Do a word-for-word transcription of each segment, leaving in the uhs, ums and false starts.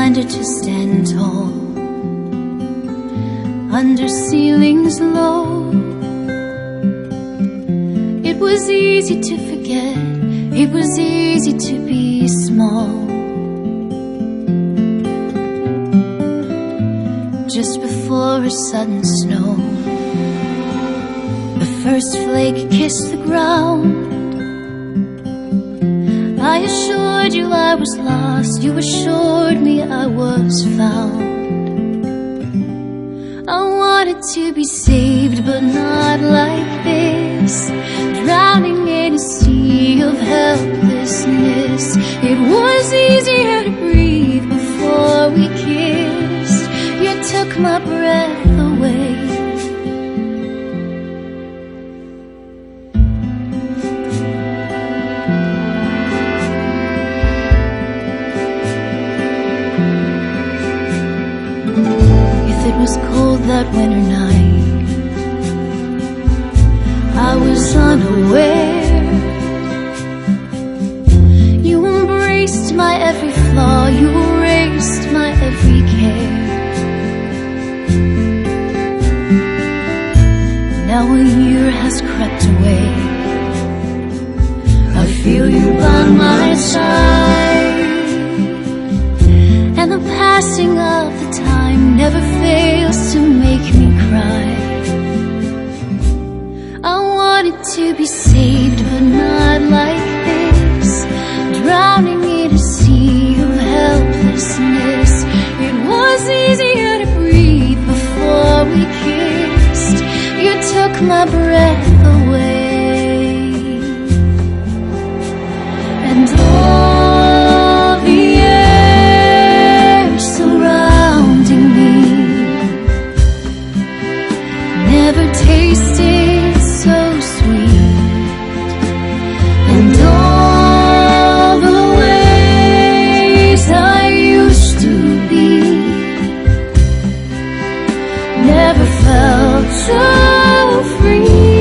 standard to stand tall under ceilings low. It was easy to forget, it was easy to be small. Just before a sudden snow, the first flake kissed the ground. I assured you I was lost, you assured me I was found. I wanted to be saved, but not like this, drowning in a sea of helplessness. It was easier to breathe before we kissed. You took my breath away. It was cold that winter night, I was unaware. You embraced my every flaw, you erased my every care. Now a year has crept away, I feel you by my side, and the passing of the time never fails to make me cry. I wanted to be saved, but not like this, drowning in a sea of helplessness. It was easier to breathe before we kissed. You took my breath away, and all the air surrounding me never tasted so sweet, and all the ways I used to be never felt so free.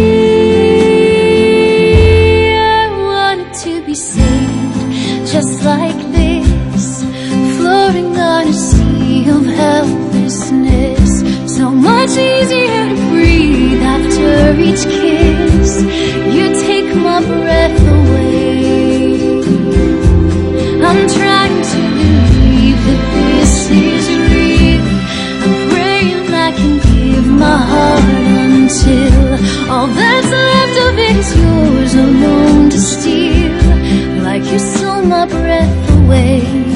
I wanted to be saved just like this, floating on a sea of helplessness. So much easier to breathe after each kiss. You take my breath away. I'm trying to believe that this is real. I'm praying I can give my heart until all that's left of it is yours alone to steal. Like you stole my breath away.